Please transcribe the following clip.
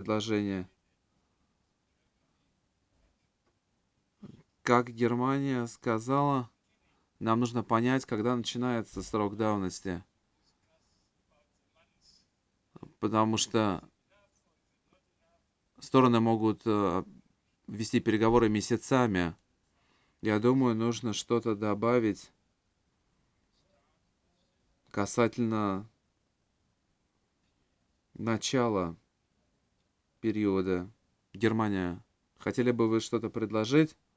предложение. Как Германия сказала, нам нужно понять, когда начинается срок давности. Потому что стороны могут вести переговоры месяцами. Я думаю, нужно что-то добавить касательно начала периода. Германия, хотели бы вы что-то предложить?